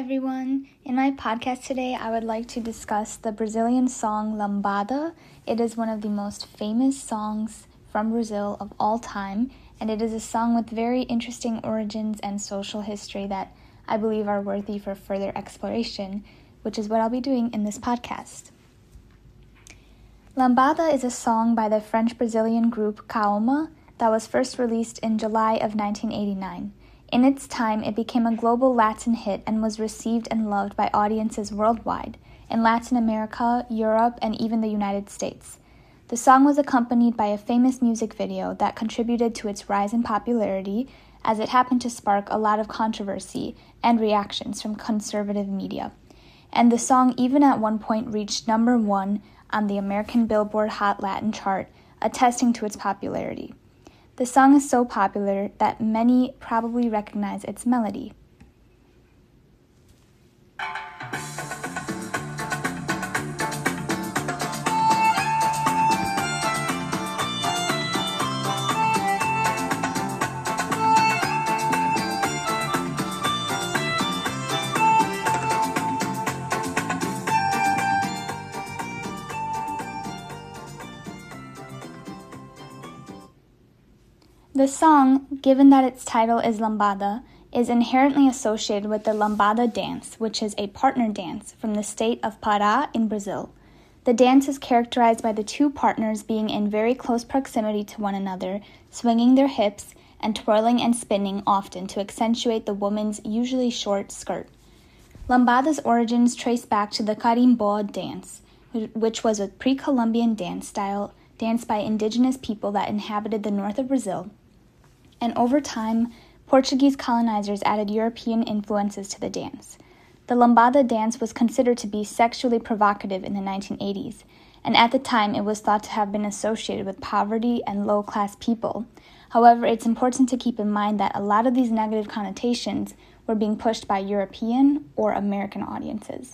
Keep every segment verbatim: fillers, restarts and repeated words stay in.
everyone. In my podcast today, I would like to discuss the Brazilian song Lambada. It is one of the most famous songs from Brazil of all time, and it is a song with very interesting origins and social history that I believe are worthy for further exploration, which is what I'll be doing in this podcast. Lambada is a song by the French-Brazilian group Kaoma that was first released in July of nineteen eighty-nine. In its time, it became a global Latin hit and was received and loved by audiences worldwide, in Latin America, Europe, and even the United States. The song was accompanied by a famous music video that contributed to its rise in popularity, as it happened to spark a lot of controversy and reactions from conservative media. And the song even at one point reached number one on the American Billboard Hot Latin chart, attesting to its popularity. The song is so popular that many probably recognize its melody. The song, given that its title is Lambada, is inherently associated with the Lambada dance, which is a partner dance from the state of Pará in Brazil. The dance is characterized by the two partners being in very close proximity to one another, swinging their hips and twirling and spinning often to accentuate the woman's usually short skirt. Lambada's origins trace back to the carimbó dance, which was a pre-Columbian dance style danced by indigenous people that inhabited the north of Brazil. And over time, Portuguese colonizers added European influences to the dance. The Lambada dance was considered to be sexually provocative in the nineteen eighties, and at the time it was thought to have been associated with poverty and low-class people. However, it's important to keep in mind that a lot of these negative connotations were being pushed by European or American audiences.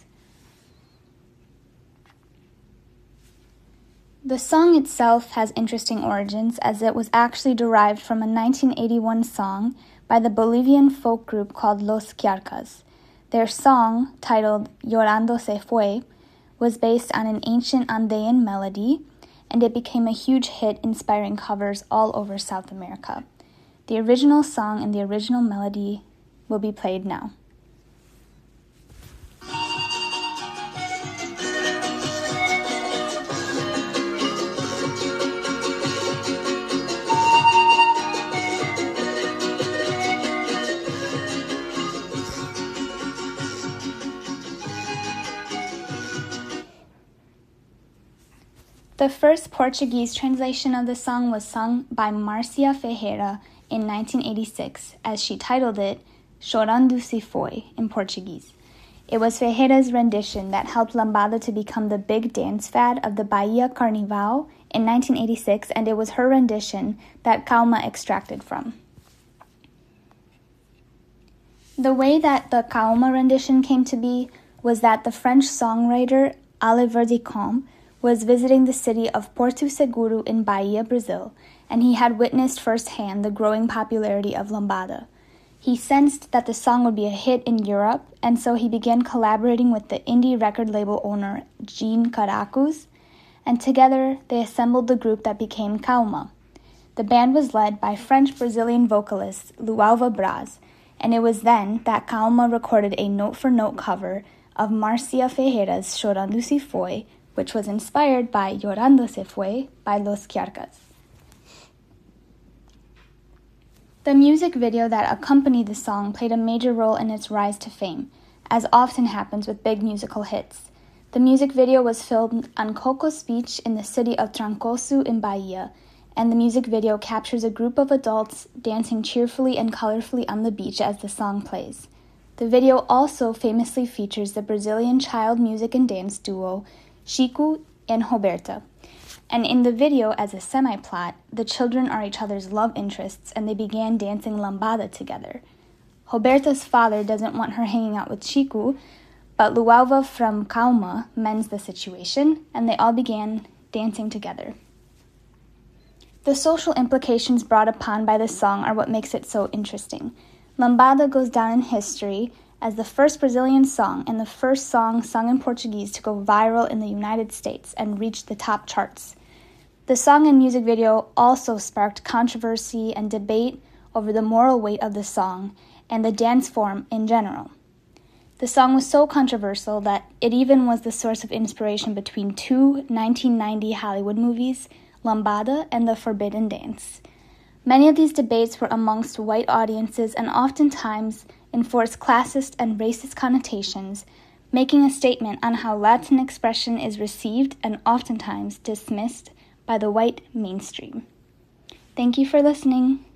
The song itself has interesting origins, as it was actually derived from a nineteen eighty-one song by the Bolivian folk group called Los Kiarcas. Their song, titled Llorando Se Fue, was based on an ancient Andean melody, and it became a huge hit, inspiring covers all over South America. The original song and the original melody will be played now. The first Portuguese translation of the song was sung by Marcia Ferreira in nineteen eighty-six, as she titled it Chorando Se Foi in Portuguese. It was Ferreira's rendition that helped Lambada to become the big dance fad of the Bahia Carnival in nineteen eighty-six, and it was her rendition that Kaoma extracted from. The way that the Kaoma rendition came to be was that the French songwriter Olivier Duchamp was visiting the city of Porto Seguro in Bahia, Brazil, and he had witnessed firsthand the growing popularity of Lambada. He sensed that the song would be a hit in Europe, and so he began collaborating with the indie record label owner Jean Caracus, and together they assembled the group that became Kaoma. The band was led by French-Brazilian vocalist Lualva Braz, and it was then that Kaoma recorded a note-for-note cover of Marcia Ferreira's Chorando Se Foi, which was inspired by Llorando Se Fue by Los Kiarcas. The music video that accompanied the song played a major role in its rise to fame, as often happens with big musical hits. The music video was filmed on Cocos Beach in the city of Trancoso in Bahia, and the music video captures a group of adults dancing cheerfully and colorfully on the beach as the song plays. The video also famously features the Brazilian child music and dance duo Chico and Roberta. And in the video, as a semi-plot, the children are each other's love interests, and they began dancing lambada together. Roberta's father doesn't want her hanging out with Chico, but Lualva from Kaoma mends the situation, and they all began dancing together. The social implications brought upon by the song are what makes it so interesting. Lambada goes down in history as the first Brazilian song and the first song sung in Portuguese to go viral in the United States and reach the top charts. The song and music video also sparked controversy and debate over the moral weight of the song and the dance form in general. The song was so controversial that it even was the source of inspiration between two nineteen ninety Hollywood movies, Lambada and The Forbidden Dance. Many of these debates were amongst white audiences and oftentimes enforced classist and racist connotations, making a statement on how Latin expression is received and oftentimes dismissed by the white mainstream. Thank you for listening.